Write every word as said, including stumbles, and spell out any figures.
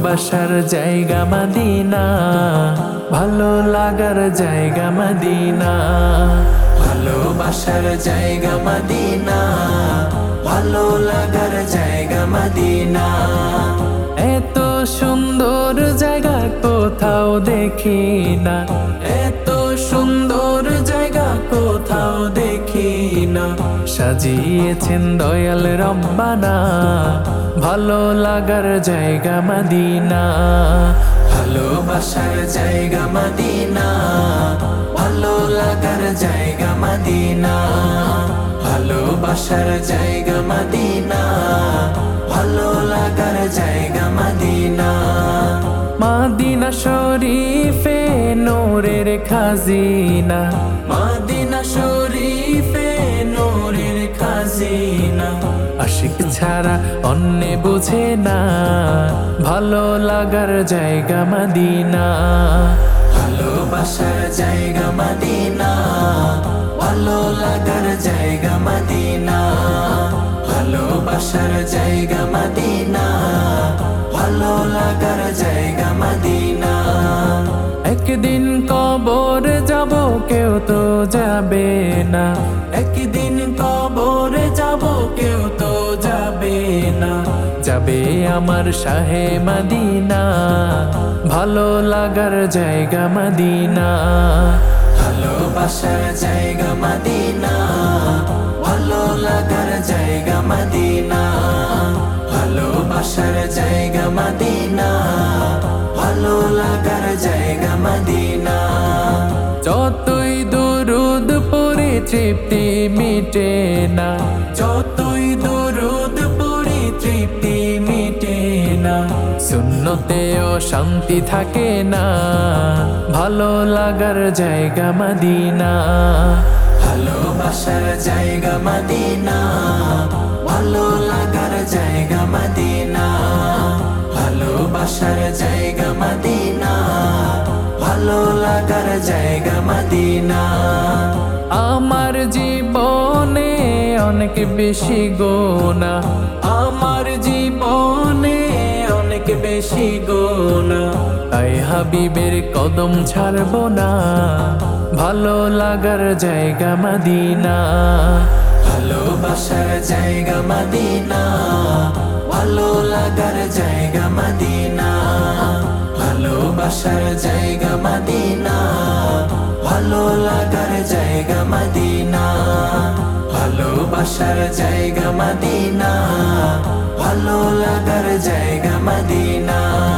ভালোবাসার জায়গা মদিনা, ভালো লাগার জায়গা মদিনা। ভালোবাসার জায়গা মদিনা, ভালো লাগার জায়গা মদিনা। এত সুন্দর জায়গা কোথাও দেখি না, এত সুন্দর জায়গা কোথাও দেখি না। সাজিয়েছেন দয়াল রব্বানা, ভালো লাগার জায়গা মদিনা। ভালোবাসার জায়গা মদিনা, ভালো লাগার জায়গা মদিনা। ভালোবাসার জায়গা মদিনা, ভালো লাগার জায়গা মদিনা। মদিনা শরীফে নূরের খাজিনা, মদিনা শরীফে নূরের খাজিনা। আশিক ছাড়া অন্য বুঝে না, ভালো লাগার জায়গা মদিনা। ভালোবাসার জায়গা মদিনা, ভালো লাগার জায়গা মদিনা। ভালোবাসার জায়গা মদিনা, ভালো লাগার জায়গা মদিনা। একদিন কবর যাব কেউ তো যাবে না, একদিন কবর যাব কেউ তো যাবে না। যাবে আমার শাহে মদিনা, ভালো লাগার জায়গা মদিনা। ভালোবাসার জায়গা মদিনা, ভালো লাগার জায়গা মদিনা। ভালোবাসার জায়গা মদিনা, ভালো লাগার জায়গা মদিনা। যতই দুরুদ পড়ি তৃপ্তি মিটে না, যতই দুরুদ পড়ি তৃপ্তি মিটে না। সুন্নতেও শান্তি থাকে না, ভালো লাগার জায়গা মদিনা। ভালোবাসার জায়গা মদিনা, ভালো লাগার জায়গা মদিনা। ভালোবাসার জায়গা মদিনা, ভালো লাগার জায়গা মদিনা। আমার জীবনে অনেক বেশি গোনা, আমার জীবনে অনেক বেশি গোনা। তাই হাবিবের কদম ছাড়বো না, ভালো লাগার জায়গা মদিনা। ভালোবাসার জায়গা মদিনা, ভালো লাগার জায়গা মদিনা। ভালোবাসার জায়গা মদিনা, ভালো লাগার জায়গা মদিনা। ভালোবাসার জায়গা মদিনা, ভালো লাগার জায়গা মদিনা।